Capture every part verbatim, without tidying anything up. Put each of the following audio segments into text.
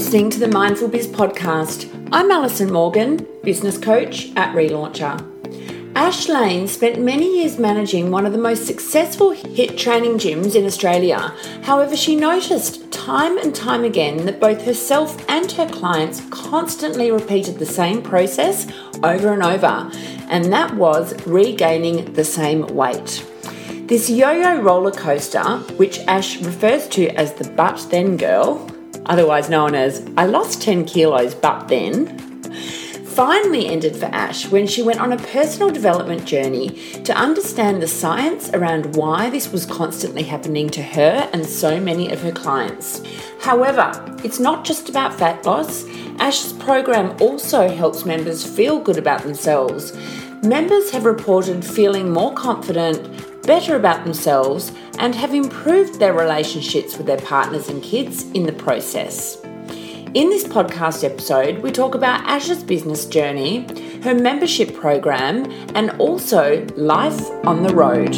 listening to the Mindful Biz podcast. I'm Alison Morgan, business coach at Relauncher. Ash Lane spent many years managing one of the most successful HIIT training gyms in Australia. However, she noticed time and time again that both herself and her clients constantly repeated the same process over and over, and that was regaining the same weight. This yo-yo roller coaster, which Ash refers to as the but then girl, otherwise known as I lost ten kilos but then, finally ended for Ash when she went on a personal development journey to understand the science around why this was constantly happening to her and so many of her clients. However, it's not just about fat loss. Ash's program also helps members feel good about themselves. Members have reported feeling more confident, better about themselves, and have improved their relationships with their partners and kids in the process. In this podcast episode, we talk about Ash's business journey, her membership program, and also life on the road.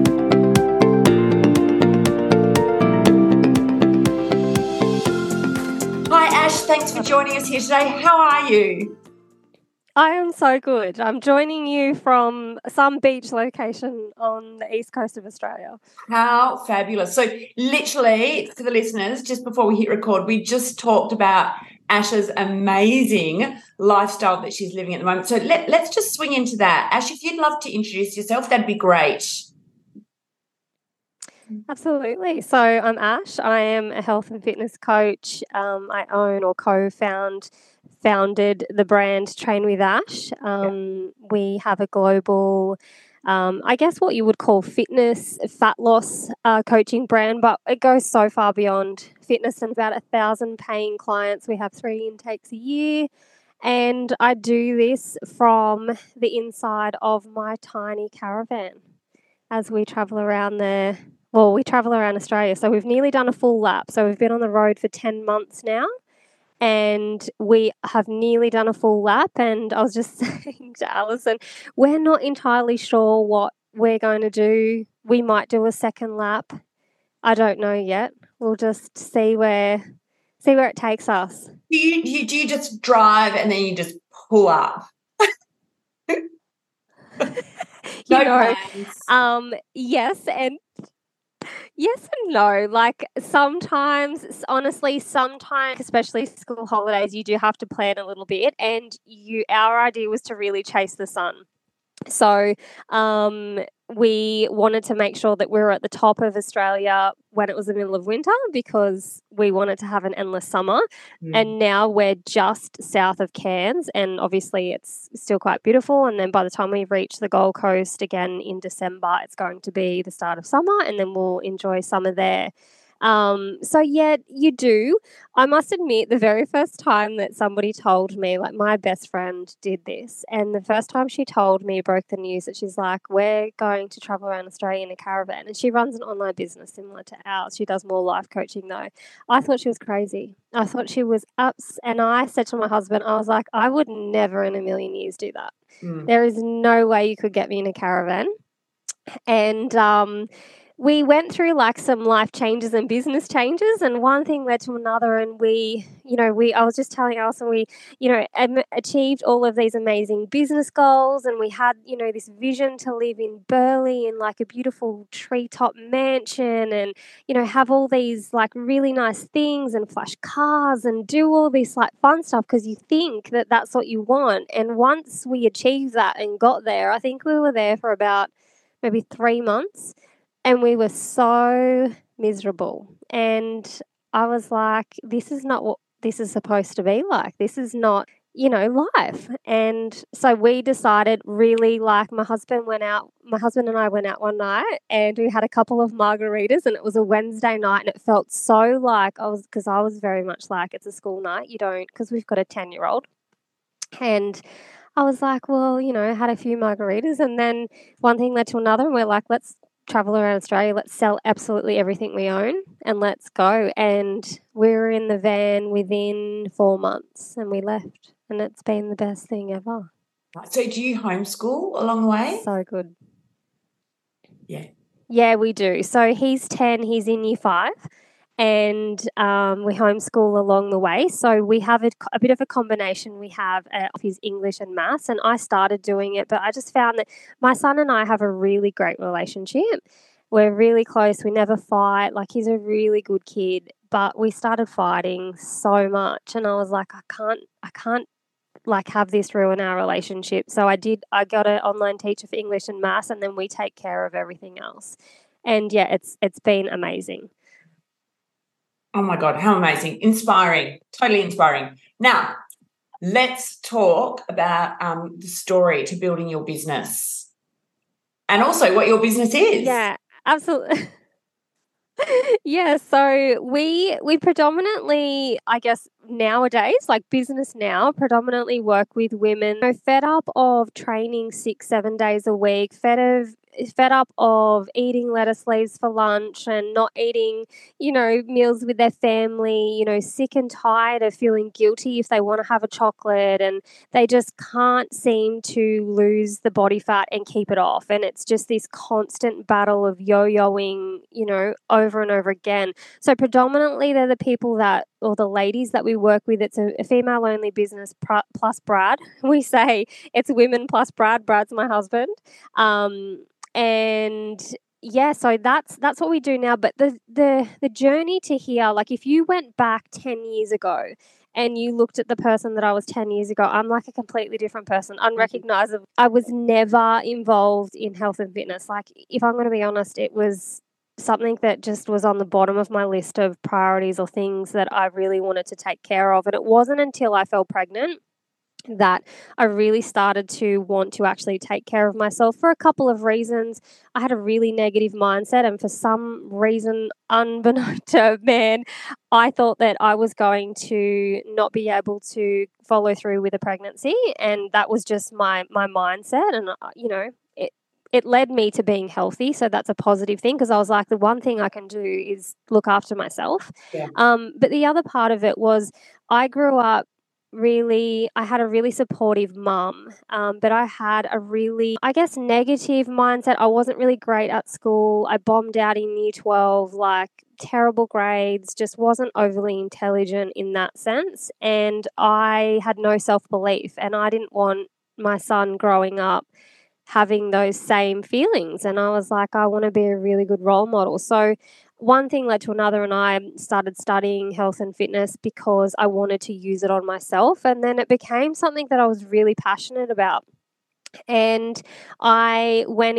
Hi Ash, thanks for joining us here today. How are you? I am so good. I'm joining you from some beach location on the east coast of Australia. How fabulous. So literally, for the listeners, just before we hit record, we just talked about Ash's amazing lifestyle that she's living at the moment. So let, let's just swing into that. Ash, if you'd love to introduce yourself, that'd be great. Absolutely. So I'm Ash. I am a health and fitness coach. Um, I own or co-found founded the brand Train with Ash. Um, yeah. We have a global, um, I guess what you would call fitness, fat loss uh, coaching brand, but it goes so far beyond fitness and about a thousand paying clients. We have three intakes a year. And I do this from the inside of my tiny caravan as we travel around the, well, we travel around Australia. So we've nearly done a full lap. So we've been on the road for ten months now. And we have nearly done a full lap. And I was just saying to Alison, we're not entirely sure what we're going to do. We might do a second lap. I don't know yet. We'll just see where see where it takes us. Do you, you, do you just drive and then you just pull up? you no know, plans. Um, yes, and yes and no. Like sometimes, honestly, sometimes, especially school holidays, you do have to plan a little bit. And you, our idea was to really chase the sun. So um, we wanted to make sure that we were at the top of Australia when it was the middle of winter because we wanted to have an endless summer. Mm. And now we're just south of Cairns and obviously it's still quite beautiful. And then by the time we reach the Gold Coast again in December, it's going to be the start of summer and then we'll enjoy summer there. Um, so yeah, you do. I must admit the very first time that somebody told me, like my best friend did this, and the first time she told me, broke the news that she's like, we're going to travel around Australia in a caravan, and she runs an online business similar to ours. She does more life coaching though. I thought she was crazy. I thought she was ups, and I said to my husband, I was like, I would never in a million years do that. Mm. There is no way you could get me in a caravan. And, um, we went through like some life changes and business changes and one thing led to another and we, you know, we, I was just telling Alison, we, you know, am, achieved all of these amazing business goals and we had, you know, this vision to live in Burleigh in like a beautiful treetop mansion and, you know, have all these like really nice things and flash cars and do all this like fun stuff because you think that that's what you want. And once we achieved that and got there, I think we were there for about maybe three months. And we were so miserable. And I was like, this is not what this is supposed to be like. This is not, you know, life. And so we decided really like my husband went out, my husband and I went out one night and we had a couple of margaritas and it was a Wednesday night and it felt so like I was, because I was very much like it's a school night. You don't, because we've got a ten-year-old. And I was like, well, you know, had a few margaritas and then one thing led to another and we're like, let's travel around Australia, let's sell absolutely everything we own and let's go. And we were in the van within four months and we left and it's been the best thing ever. So do you homeschool along the way? So good. Yeah. Yeah, we do. So he's ten, he's in year five and um, we homeschool along the way. So we have a, a bit of a combination. We have uh, of his English and maths, and I started doing it, but I just found that my son and I have a really great relationship. We're really close. We never fight. Like, he's a really good kid, but we started fighting so much, and I was like, I can't, I can't like have this ruin our relationship. So I did, I got an online teacher for English and maths, and then we take care of everything else. And yeah, it's it's been amazing. Oh my God, how amazing. Inspiring, totally inspiring. Now, let's talk about um, the story to building your business and also what your business is. Yeah, absolutely. Yeah, so we we predominantly, I guess nowadays, like business now, predominantly work with women who are fed up of training six, seven days a week, fed of fed up of eating lettuce leaves for lunch and not eating, you know, meals with their family, you know, sick and tired of feeling guilty if they want to have a chocolate, and they just can't seem to lose the body fat and keep it off. And it's just this constant battle of yo-yoing, you know, over and over again. So predominantly they're the people that, or the ladies that we work with. It's a, a female-only business pr- plus Brad. We say it's women plus Brad. Brad's my husband. Um, and yeah, so that's that's what we do now. But the the the journey to here, like if you went back ten years ago and you looked at the person that I was ten years ago, I'm like a completely different person, unrecognizable. I was never involved in health and fitness. Like, if I'm going to be honest, it was something that just was on the bottom of my list of priorities or things that I really wanted to take care of. And it wasn't until I fell pregnant that I really started to want to actually take care of myself for a couple of reasons. I had a really negative mindset, and for some reason, unbeknown to man, I thought that I was going to not be able to follow through with a pregnancy, and that was just my my mindset. And you know, it it led me to being healthy, so that's a positive thing, because I was like, the one thing I can do is look after myself. Yeah. Um, but the other part of it was I grew up really, I had a really supportive mum, um, but I had a really, I guess, negative mindset. I wasn't really great at school. I bombed out in year twelve, like terrible grades, just wasn't overly intelligent in that sense. And I had no self-belief, and I didn't want my son growing up having those same feelings. And I was like, I want to be a really good role model. So one thing led to another, and I started studying health and fitness because I wanted to use it on myself. And then it became something that I was really passionate about. And I went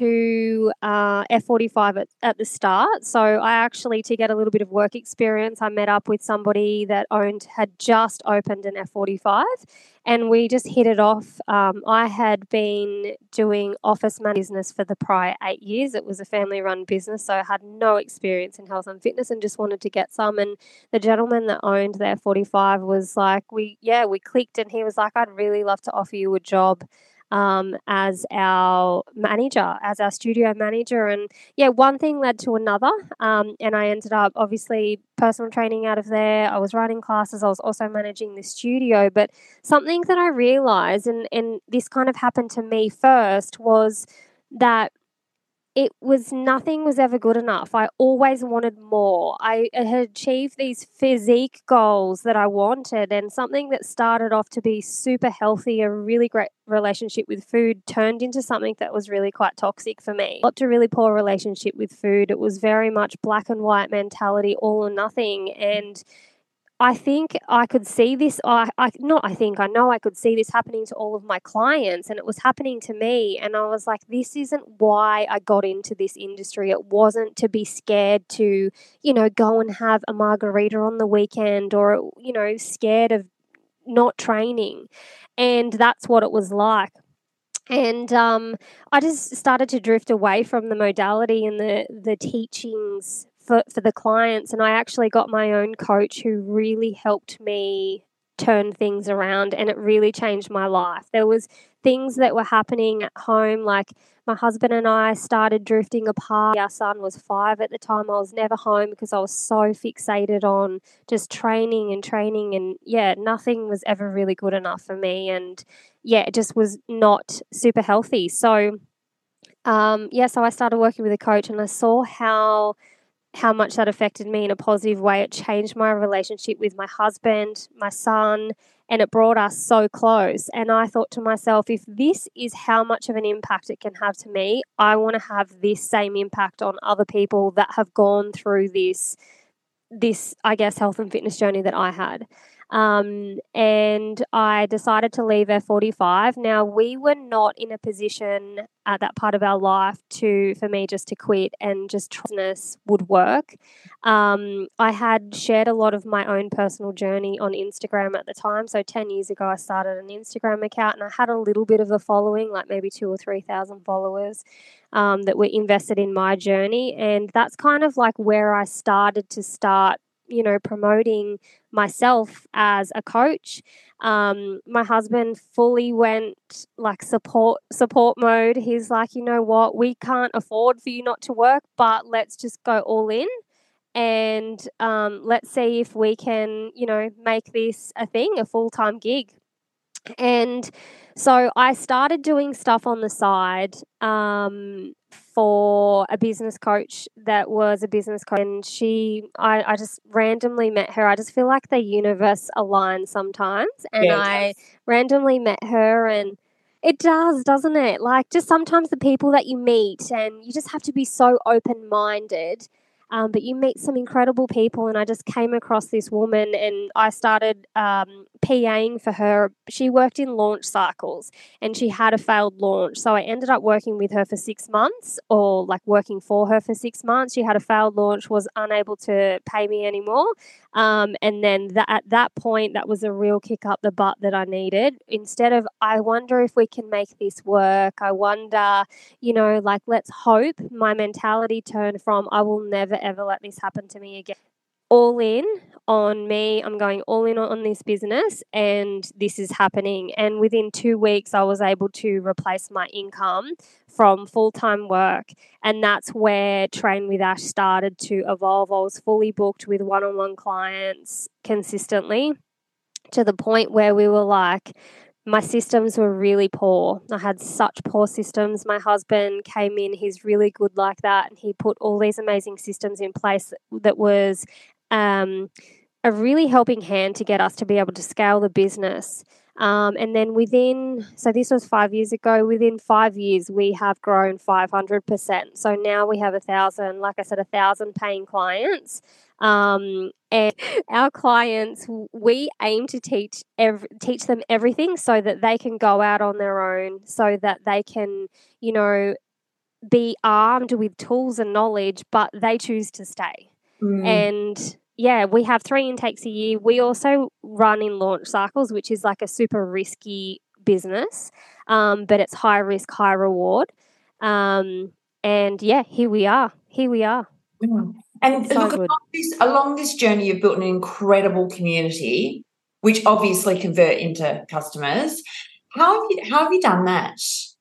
into uh, F forty-five at, at the start. So I actually, to get a little bit of work experience, I met up with somebody that owned, had just opened an F forty-five, and we just hit it off. Um, I had been doing office management business for the prior eight years. It was a family-run business, so I had no experience in health and fitness and just wanted to get some. And the gentleman that owned the F forty-five was like, we, yeah, we clicked, and he was like, I'd really love to offer you a job Um, as our manager, as our studio manager. And yeah, one thing led to another. Um, and I ended up obviously personal training out of there. I was writing classes. I was also managing the studio. But something that I realized, and, and this kind of happened to me first, was that it was nothing was ever good enough. I always wanted more. I had achieved these physique goals that I wanted, and something that started off to be super healthy, a really great relationship with food, turned into something that was really quite toxic for me. Got to a really poor relationship with food. It was very much black and white mentality, all or nothing. And I think I could see this, I, I not I think, I know I could see this happening to all of my clients, and it was happening to me. And I was like, this isn't why I got into this industry. It wasn't to be scared to, you know, go and have a margarita on the weekend, or, you know, scared of not training. And that's what it was like. And um, I just started to drift away from the modality and the, the teachings for, for the clients. And I actually got my own coach who really helped me turn things around, and it really changed my life. There was things that were happening at home, like my husband and I started drifting apart. Our son was five at the time. I was never home because I was so fixated on just training and training. And yeah, nothing was ever really good enough for me. And yeah, it just was not super healthy. So um, yeah, so I started working with a coach, and I saw how how much that affected me in a positive way. It changed my relationship with my husband, my son, and it brought us so close. And I thought to myself, if this is how much of an impact it can have to me, I want to have this same impact on other people that have gone through this, this, I guess, health and fitness journey that I had. Um, and I decided to leave F forty-five. Now, we were not in a position at that part of our life to, for me, just to quit and just business would work. Um, I had shared a lot of my own personal journey on Instagram at the time. So ten years ago, I started an Instagram account and I had a little bit of a following, like maybe two or three thousand followers um, that were invested in my journey. And that's kind of like where I started to start, you know, promoting myself as a coach. Um, my husband fully went like support support mode. He's like, you know what, we can't afford for you not to work, but let's just go all in and um, let's see if we can, you know, make this a thing, a full-time gig. And so I started doing stuff on the side um, for a business coach that was a business coach. And she, I, I just randomly met her. I just feel like the universe aligns sometimes. And Yeah, I randomly met her and it does, doesn't it? Like just sometimes the people that you meet and you just have to be so open-minded. Um, but you meet some incredible people, and I just came across this woman and I started um, PAing for her. She worked in launch cycles and she had a failed launch. So I ended up working with her for six months or like working for her for six months. She had a failed launch, was unable to pay me anymore. Um, and then that, at that point, that was a real kick up the butt that I needed. Instead of, I wonder if we can make this work. I wonder, you know, like, let's hope. My mentality turned from, I will never, ever let this happen to me again. All in on me. I'm going all in on this business and this is happening. And within two weeks, I was able to replace my income from full-time work. And that's where Train with Ash started to evolve. I was fully booked with one-on-one clients consistently to the point where we were like, my systems were really poor. I had such poor systems. My husband came in, he's really good like that, and he put all these amazing systems in place that was um, a really helping hand to get us to be able to scale the business. Um, and then within, so this was five years ago, within five years, we have grown five hundred percent. So now we have a thousand, like I said, a thousand paying clients. Um, and our clients, we aim to teach ev- teach them everything so that they can go out on their own, so that they can, you know, be armed with tools and knowledge, but they choose to stay. Mm. And yeah, we have three intakes a year. We also run in launch cycles, which is like a super risky business, um, but it's high risk, high reward. Um, and yeah, here we are. Here we are. Mm. And so look, along this, along this journey, you've built an incredible community, which obviously convert into customers. How have you, how have you done that?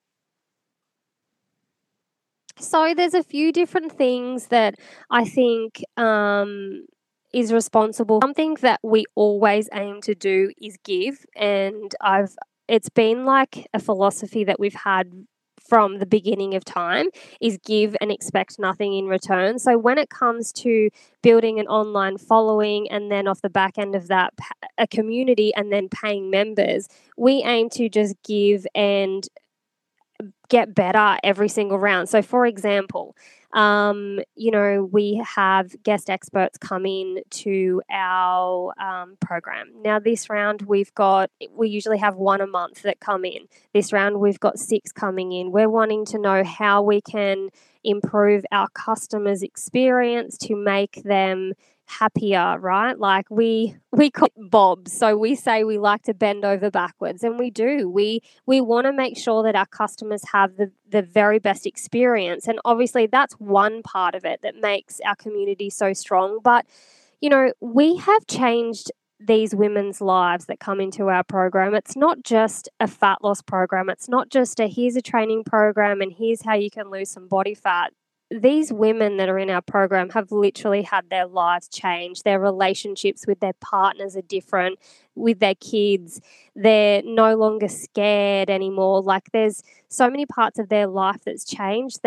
So there's a few different things that I think um, is responsible. Something that we always aim to do is give, and I've it's been like a philosophy that we've had from the beginning of time, is give and expect nothing in return. So when it comes to building an online following and then off the back end of that, a community and then paying members, we aim to just give and get better every single round. So for example, um, you know, we have guest experts come in to our um, program. Now this round we've got, we usually have one a month that come in. This round we've got six coming in. We're wanting to know how we can improve our customers' experience to make them happier, right? Like we we call it bobs. So we say we like to bend over backwards, and we do. We we want to make sure that our customers have the, the very best experience. And obviously that's one part of it that makes our community so strong. But, you know, we have changed these women's lives that come into our program. It's not just a fat loss program. It's not just a here's a training program and here's how you can lose some body fat. These women that are in our program have literally had their lives change. Their relationships with their partners are different, with their kids. They're no longer scared anymore. Like there's so many parts of their life that's changed that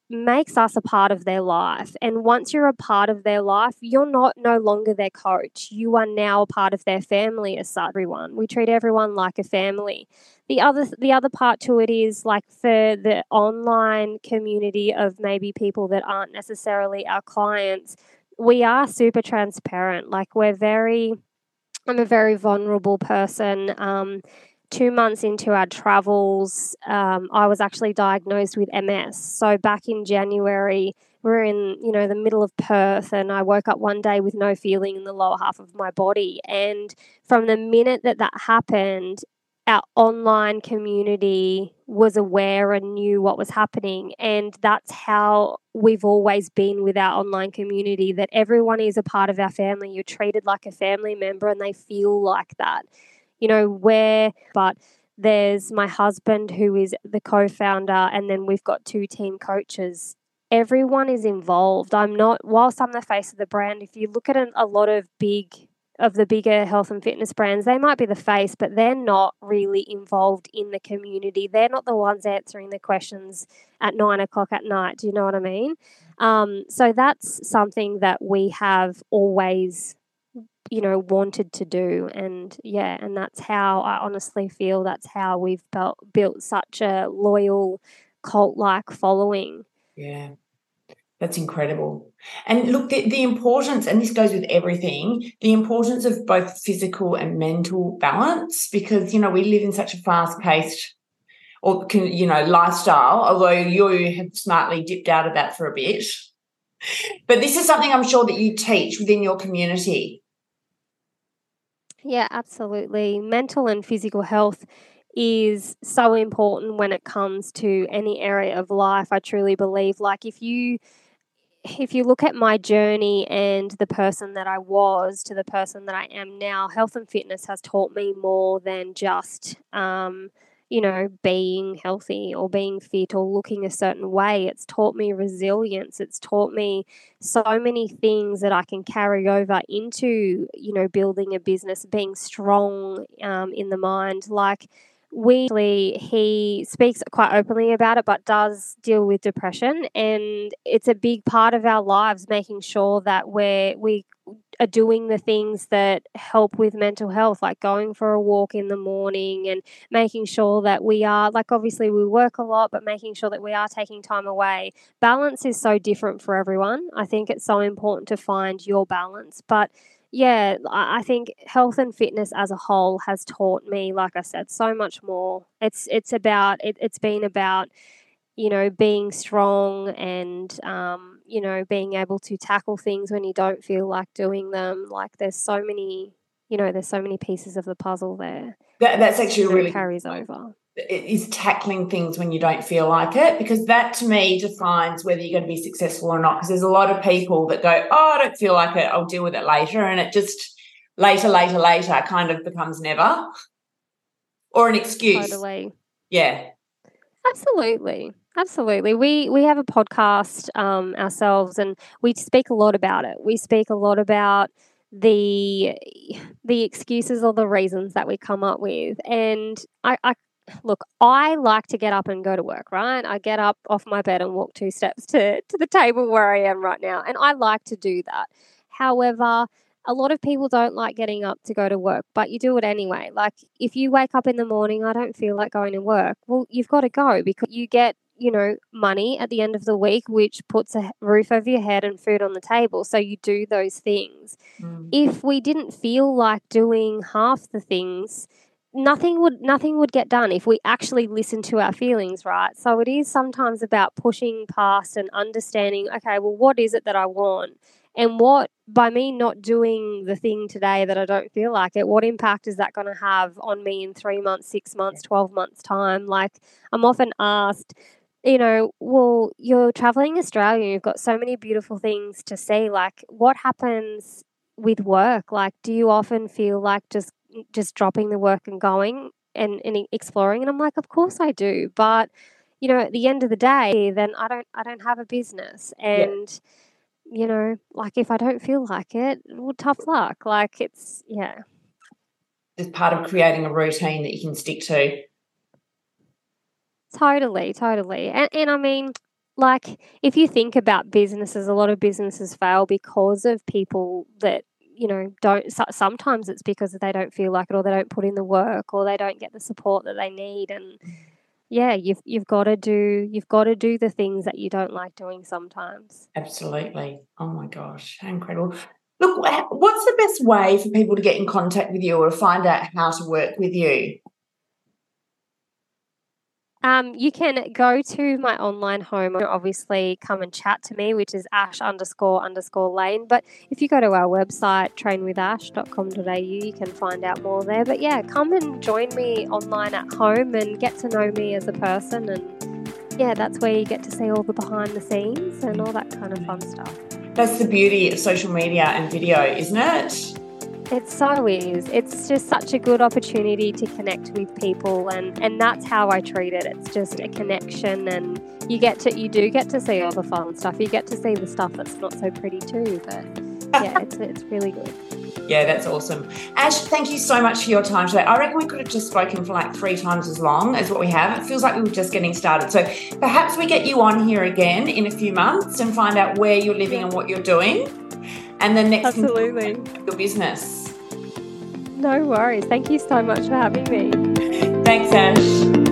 makes us a part of their life. And once you're a part of their life, you're not no longer their coach. You are now a part of their family as such. Everyone. We treat everyone like a family. The other the other part to it is like for the online community of maybe people that aren't necessarily our clients, we are super transparent. Like we're very I'm a very vulnerable person. Um Two months into our travels, um, I was actually diagnosed with M S. So back in January, we we're in, you know, the middle of Perth, and I woke up one day with no feeling in the lower half of my body. And from the minute that that happened, our online community was aware and knew what was happening. And that's how we've always been with our online community, that everyone is a part of our family. You're treated like a family member and they feel like that. You know, where, but there's my husband who is the co-founder, and then we've got two team coaches. Everyone is involved. I'm not, whilst I'm the face of the brand, if you look at a, a lot of big, of the bigger health and fitness brands, they might be the face, but they're not really involved in the community. They're not the ones answering the questions at nine o'clock at night. Do you know what I mean? Um, so that's something that we have always you know, wanted to do. And yeah, and that's how I honestly feel that's how we've built, built such a loyal cult-like following. Yeah, that's incredible. And look, the, the importance, and this goes with everything, the importance of both physical and mental balance, because, you know, we live in such a fast-paced or, you know, lifestyle, although you have smartly dipped out of that for a bit. But this is something I'm sure that you teach within your community. Yeah, absolutely. Mental and physical health is so important when it comes to any area of life. I truly believe, like, if you if you look at my journey and the person that I was to the person that I am now, health and fitness has taught me more than just um, you know, being healthy or being fit or looking a certain way. It's taught me resilience. It's taught me so many things that I can carry over into, you know, building a business, being strong um, in the mind. Like we, he speaks quite openly about it, but does deal with depression. And it's a big part of our lives, making sure that we're, we are doing the things that help with mental health, like going for a walk in the morning and making sure that we are, like, obviously we work a lot, but making sure that we are taking time away. Balance is so different for everyone. I think it's so important to find your balance. But yeah, I think health and fitness as a whole has taught me, like I said, so much more. It's it's about it, it's been about, you know, being strong and um, you know, being able to tackle things when you don't feel like doing them. Like there's so many, you know, there's so many pieces of the puzzle there. That, that's actually that really carries over. It is tackling things when you don't feel like it, because that to me defines whether you're going to be successful or not, because there's a lot of people that go, oh, I don't feel like it, I'll deal with it later, and it just later, later, later kind of becomes never, or an excuse. Totally. Yeah. Absolutely. Absolutely. We we have a podcast um, ourselves, and we speak a lot about it. We speak a lot about the the excuses or the reasons that we come up with. And I, I look, I like to get up and go to work, right? I get up off my bed and walk two steps to, to the table where I am right now. And I like to do that. However, a lot of people don't like getting up to go to work, but you do it anyway. Like if you wake up in the morning, I don't feel like going to work. Well, you've got to go because you get, you know, money at the end of the week, which puts a roof over your head and food on the table. So you do those things. Mm. If we didn't feel like doing half the things, nothing would nothing would get done if we actually listen to our feelings, right? So it is sometimes about pushing past and understanding, okay, well, what is it that I want? And what, by me not doing the thing today that I don't feel like it, what impact is that going to have on me in three months, six months, twelve months time? Like I'm often asked, you know, well, you're traveling Australia, you've got so many beautiful things to see. Like what happens with work? Like, do you often feel like just just dropping the work and going and, and exploring? And I'm like, of course I do. But, you know, at the end of the day, then I don't I don't have a business. And, yeah. you know, like if I don't feel like it, well, tough luck. Like it's, yeah. It's part of creating a routine that you can stick to. Totally, totally. And, and I mean, like, if you think about businesses, a lot of businesses fail because of people that, you know, don't, so, sometimes it's because they don't feel like it, or they don't put in the work, or they don't get the support that they need. And yeah, you've you've got to do you've got to do the things that you don't like doing sometimes. Absolutely. Oh my gosh, how incredible. Look, what's the best way for people to get in contact with you or to find out how to work with you? Um, you can go to my online home, obviously come and chat to me, which is ash underscore underscore lane. But if you go to our website, train with ash dot com dot a u, you can find out more there. But yeah, come and join me online at home and get to know me as a person. And yeah, that's where you get to see all the behind the scenes and all that kind of fun stuff. That's the beauty of social media and video, isn't it? It so is. It's just such a good opportunity to connect with people, and, and that's how I treat it. It's just a connection, and you get to you do get to see all the fun stuff. You get to see the stuff that's not so pretty too. But yeah, it's it's really good. Yeah, that's awesome. Ash, thank you so much for your time today. I reckon we could have just spoken for like three times as long as what we have. It feels like we were just getting started. So perhaps we get you on here again in a few months and find out where you're living and what you're doing. And then next Absolutely. thing, your business. No worries. Thank you so much for having me. Thanks, Ash.